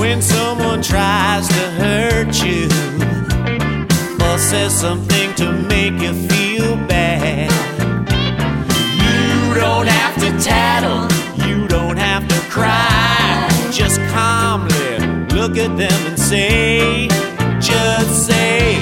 when someone tries to hurt you or says something to make you feel bad. You don't have to tattle, you don't have to cry. Just calmly look at them and say, just say